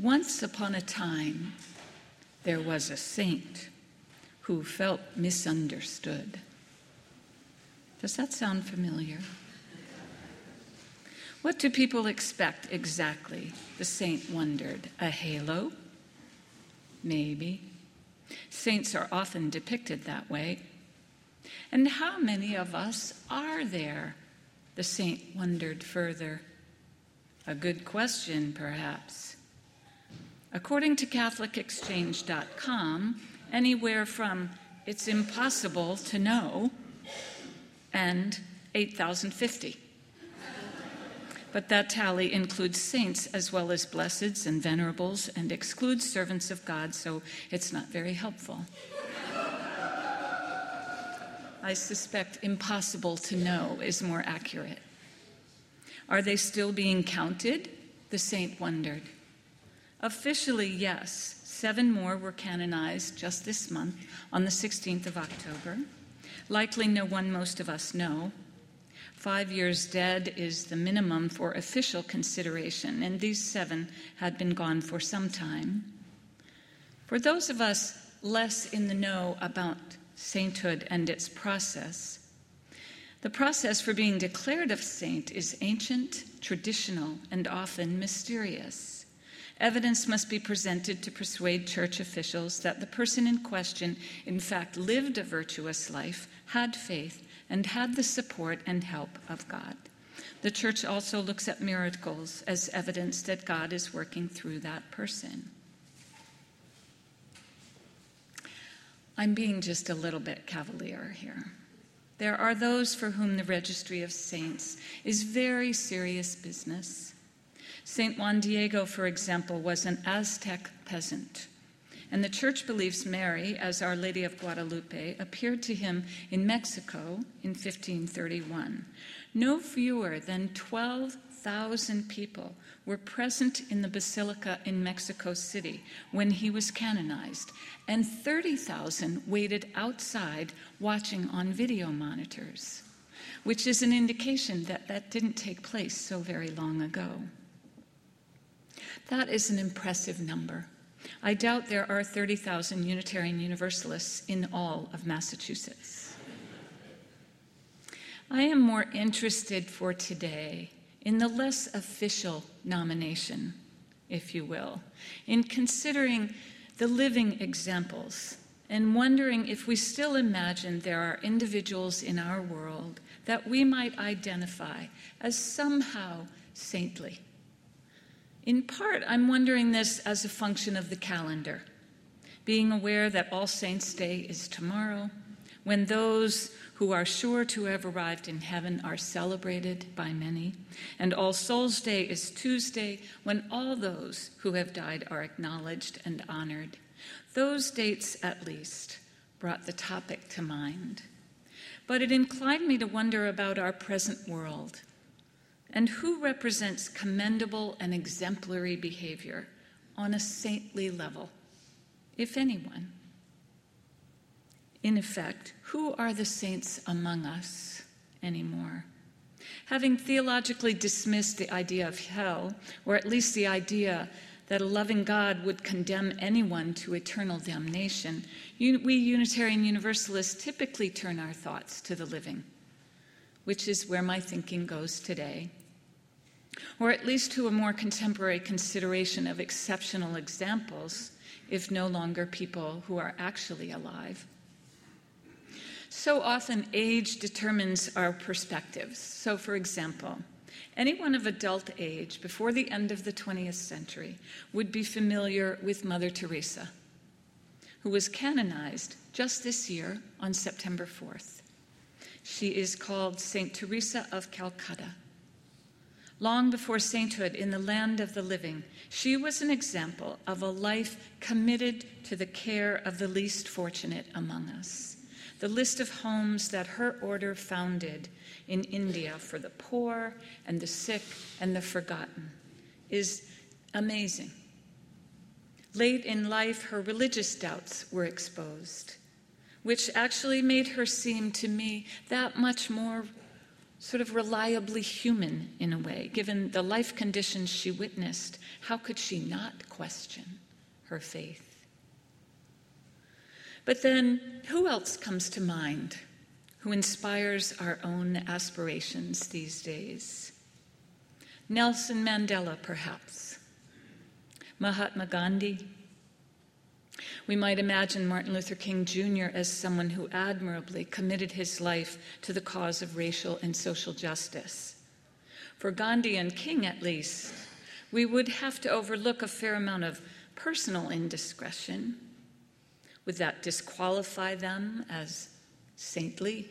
Once upon a time, there was a saint who felt misunderstood. Does that sound familiar? What do people expect exactly? The saint wondered. A halo? Maybe. Saints are often depicted that way. And how many of us are there? The saint wondered further. A good question, perhaps. According to CatholicExchange.com, anywhere from "it's impossible to know" and 8,050. But that tally includes saints as well as blesseds and venerables and excludes servants of God, so it's not very helpful. I suspect impossible to know is more accurate. Are they still being counted? The saint wondered. Officially, yes. 7 more were canonized just this month on the 16th of October. Likely no one most of us know. 5 years dead is the minimum for official consideration, and these 7 had been gone for some time. For those of us less in the know about sainthood and its process, the process for being declared a saint is ancient, traditional, and often mysterious. Evidence must be presented to persuade church officials that the person in question, in fact, lived a virtuous life, had faith, and had the support and help of God. The church also looks at miracles as evidence that God is working through that person. I'm being just a little bit cavalier here. There are those for whom the registry of saints is very serious business. Saint Juan Diego, for example, was an Aztec peasant, and the church believes Mary, as Our Lady of Guadalupe, appeared to him in Mexico in 1531. No fewer than 12,000 people were present in the basilica in Mexico City when he was canonized, and 30,000 waited outside watching on video monitors, which is an indication that that didn't take place so very long ago. That is an impressive number. I doubt there are 30,000 Unitarian Universalists in all of Massachusetts. I am more interested for today in the less official nomination, if you will, in considering the living examples and wondering if we still imagine there are individuals in our world that we might identify as somehow saintly. In part, I'm wondering this as a function of the calendar, being aware that All Saints' Day is tomorrow, when those who are sure to have arrived in heaven are celebrated by many, and All Souls' Day is Tuesday, when all those who have died are acknowledged and honored. Those dates, at least, brought the topic to mind. But it inclined me to wonder about our present world, and who represents commendable and exemplary behavior on a saintly level, if anyone. In effect, who are the saints among us anymore? Having theologically dismissed the idea of hell, or at least the idea that a loving God would condemn anyone to eternal damnation, we Unitarian Universalists typically turn our thoughts to the living, which is where my thinking goes today. Or at least to a more contemporary consideration of exceptional examples, if no longer people who are actually alive. So often age determines our perspectives. So for example, anyone of adult age before the end of the 20th century would be familiar with Mother Teresa, who was canonized just this year on September 4th. She is called Saint Teresa of Calcutta. Long before sainthood in the land of the living, she was an example of a life committed to the care of the least fortunate among us. The list of homes that her order founded in India for the poor and the sick and the forgotten is amazing. Late in life, her religious doubts were exposed, which actually made her seem to me that much more sort of reliably human in a way. Given the life conditions she witnessed, how could she not question her faith? But then, who else comes to mind who inspires our own aspirations these days? Nelson Mandela, perhaps. Mahatma Gandhi. We might imagine Martin Luther King Jr. as someone who admirably committed his life to the cause of racial and social justice. For Gandhi and King, at least, we would have to overlook a fair amount of personal indiscretion. Would that disqualify them as saintly?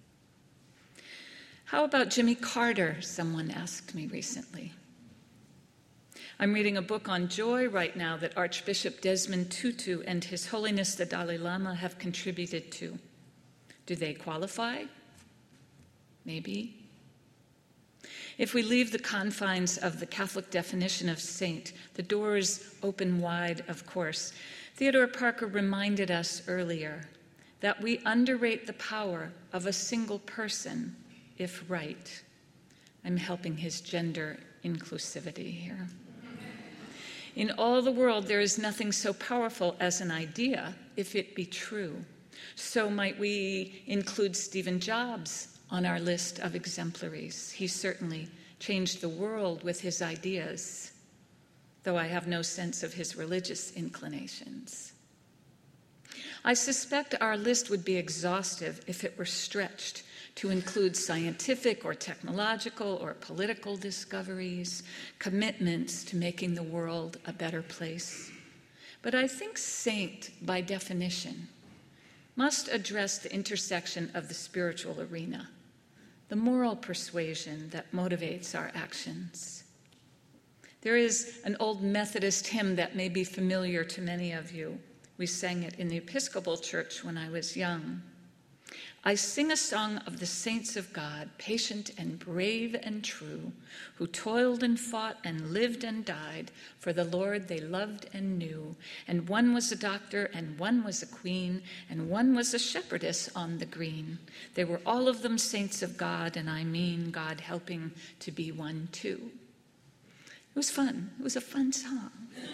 How about Jimmy Carter, someone asked me recently. I'm reading a book on joy right now that Archbishop Desmond Tutu and His Holiness the Dalai Lama have contributed to. Do they qualify? Maybe. If we leave the confines of the Catholic definition of saint, the doors open wide, of course. Theodore Parker reminded us earlier that we underrate the power of a single person, if right. I'm helping his gender inclusivity here. In all the world, there is nothing so powerful as an idea, if it be true. So might we include Stephen Jobs on our list of exemplaries. He certainly changed the world with his ideas, though I have no sense of his religious inclinations. I suspect our list would be exhaustive if it were stretched to include scientific or technological or political discoveries, commitments to making the world a better place. But I think saint, by definition, must address the intersection of the spiritual arena, the moral persuasion that motivates our actions. There is an old Methodist hymn that may be familiar to many of you. We sang it in the Episcopal Church when I was young. I sing a song of the saints of God, patient and brave and true, who toiled and fought and lived and died for the Lord they loved and knew. And one was a doctor, and one was a queen, and one was a shepherdess on the green. They were all of them saints of God, and I mean God helping to be one too. It was fun. It was a fun song.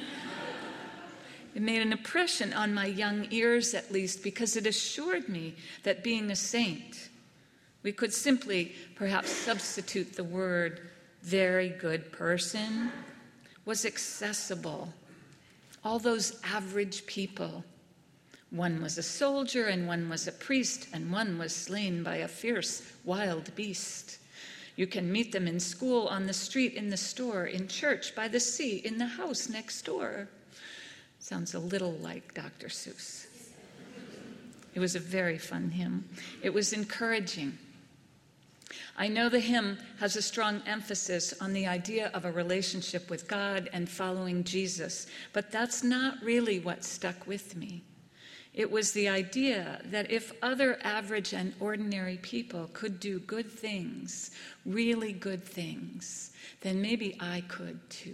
It made an impression on my young ears, at least, because it assured me that being a saint, we could simply perhaps substitute the word very good person, was accessible. All those average people. One was a soldier, and one was a priest, and one was slain by a fierce wild beast. You can meet them in school, on the street, in the store, in church, by the sea, in the house next door. Sounds a little like Dr. Seuss. It was a very fun hymn. It was encouraging. I know the hymn has a strong emphasis on the idea of a relationship with God and following Jesus, but that's not really what stuck with me. It was the idea that if other average and ordinary people could do good things, really good things, then maybe I could too.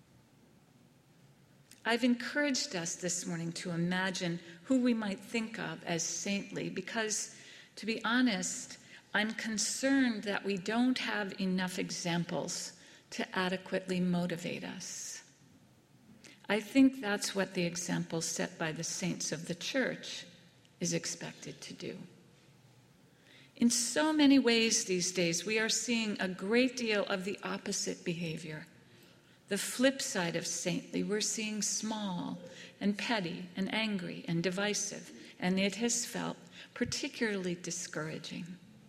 I've encouraged us this morning to imagine who we might think of as saintly because, to be honest, I'm concerned that we don't have enough examples to adequately motivate us. I think that's what the example set by the saints of the church is expected to do. In so many ways these days, we are seeing a great deal of the opposite behavior. The flip side of saintly, we're seeing small and petty and angry and divisive, and it has felt particularly discouraging.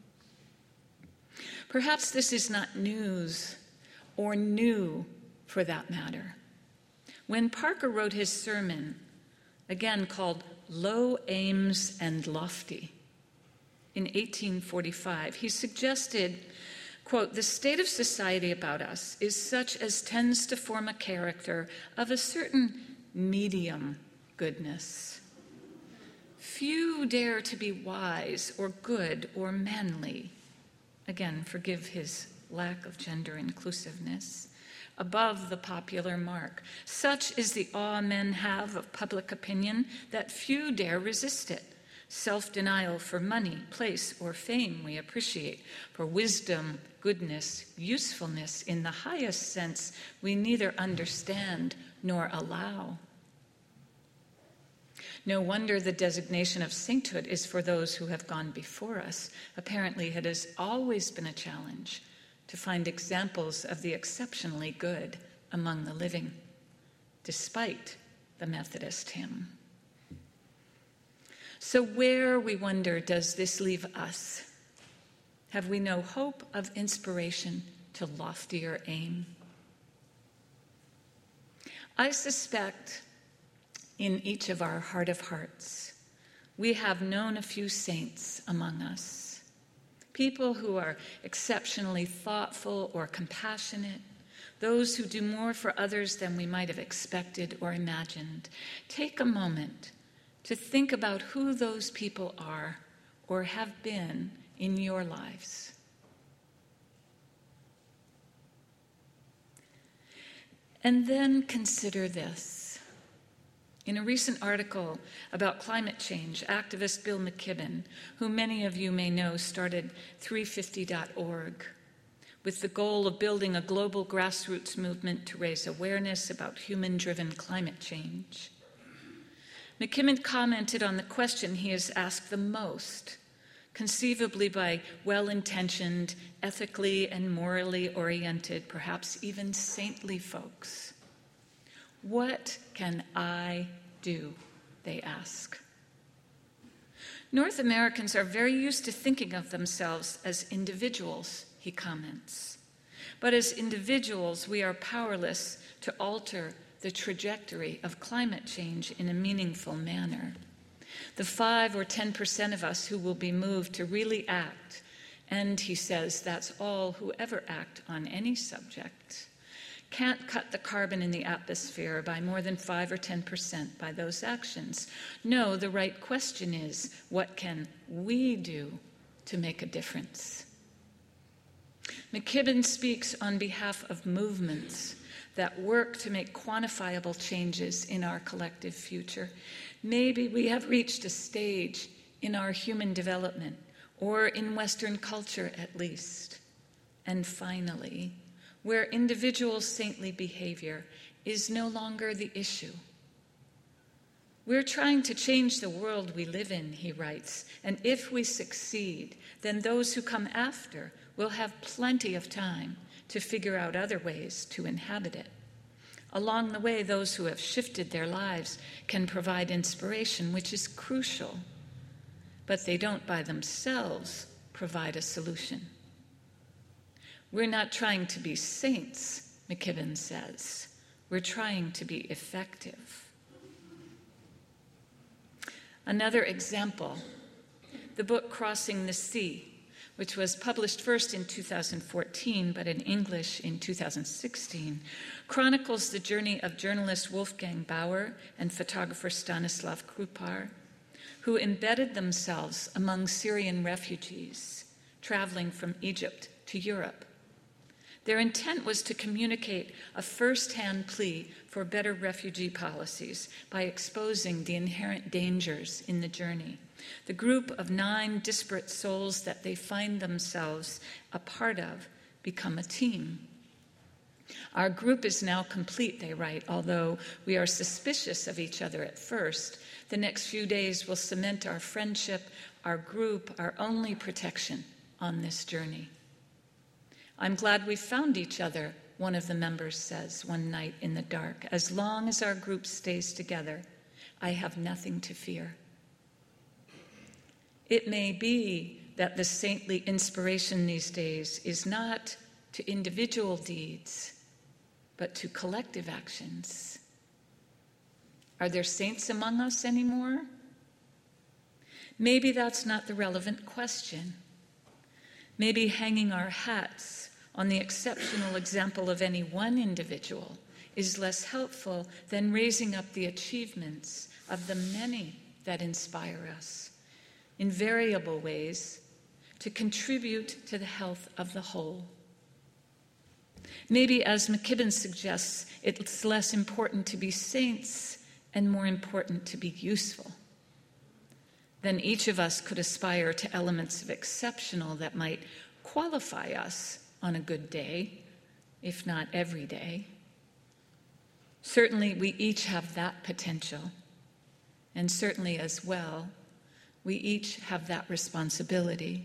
Perhaps this is not news, or new for that matter. When Parker wrote his sermon, again called Low Aims and Lofty, in 1845, he suggested, quote, "The state of society about us is such as tends to form a character of a certain medium goodness. Few dare to be wise or good or manly," again, forgive his lack of gender inclusiveness, "above the popular mark. Such is the awe men have of public opinion that few dare resist it, self-denial for money, place, or fame we appreciate, for wisdom, goodness, usefulness in the highest sense we neither understand nor allow. No wonder the designation of sainthood is for those who have gone before us. Apparently, it has always been a challenge to find examples of the exceptionally good among the living, despite the Methodist hymn. So where, we wonder, does this leave us? Have we no hope of inspiration to loftier aim? I suspect in each of our heart of hearts, we have known a few saints among us, people who are exceptionally thoughtful or compassionate, those who do more for others than we might have expected or imagined. Take a moment to think about who those people are or have been in your lives. And then consider this. In a recent article about climate change, activist Bill McKibben, who many of you may know, started 350.org with the goal of building a global grassroots movement to raise awareness about human-driven climate change. McKibben commented on the question he is asked the most, conceivably by well-intentioned, ethically and morally oriented, perhaps even saintly folks. What can I do? They ask. North Americans are very used to thinking of themselves as individuals, he comments. But as individuals, we are powerless to alter the trajectory of climate change in a meaningful manner. The 5 or 10% of us who will be moved to really act, and he says that's all who ever act on any subject, can't cut the carbon in the atmosphere by more than 5 or 10% by those actions. No, the right question is, what can we do to make a difference? McKibben speaks on behalf of movements that work to make quantifiable changes in our collective future. Maybe we have reached a stage in our human development, or in Western culture at least, and finally, where individual saintly behavior is no longer the issue. We're trying to change the world we live in, he writes, and if we succeed, then those who come after will have plenty of time to figure out other ways to inhabit it. Along the way, those who have shifted their lives can provide inspiration, which is crucial, but they don't by themselves provide a solution. We're not trying to be saints, McKibben says. We're trying to be effective. Another example, the book Crossing the Sea, which was published first in 2014, but in English in 2016, chronicles the journey of journalist Wolfgang Bauer and photographer Stanislav Krupar, who embedded themselves among Syrian refugees traveling from Egypt to Europe. Their intent was to communicate a first-hand plea for better refugee policies by exposing the inherent dangers in the journey. The group of 9 disparate souls that they find themselves a part of become a team. Our group is now complete, they write, although we are suspicious of each other at first. The next few days will cement our friendship, our group, our only protection on this journey. I'm glad we found each other, one of the members says one night in the dark. As long as our group stays together, I have nothing to fear. It may be that the saintly inspiration these days is not to individual deeds, but to collective actions. Are there saints among us anymore? Maybe that's not the relevant question. Maybe hanging our hats on the exceptional example of any one individual is less helpful than raising up the achievements of the many that inspire us in variable ways to contribute to the health of the whole. Maybe, as McKibben suggests, it's less important to be saints and more important to be useful. then each of us could aspire to elements of exceptional that might qualify us on a good day, if not every day. Certainly, we each have that potential. And certainly as well, we each have that responsibility.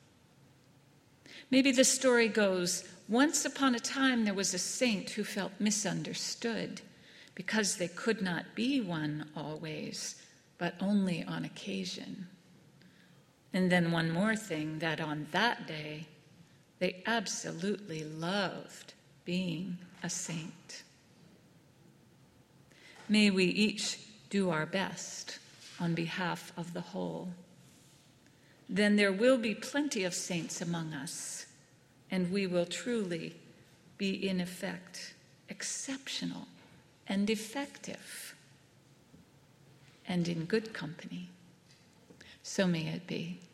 Maybe the story goes, once upon a time there was a saint who felt misunderstood because they could not be one always, but only on occasion. And then one more thing, that on that day, they absolutely loved being a saint. May we each do our best on behalf of the whole. Then there will be plenty of saints among us, and we will truly be, in effect, exceptional and effective and in good company. So may it be.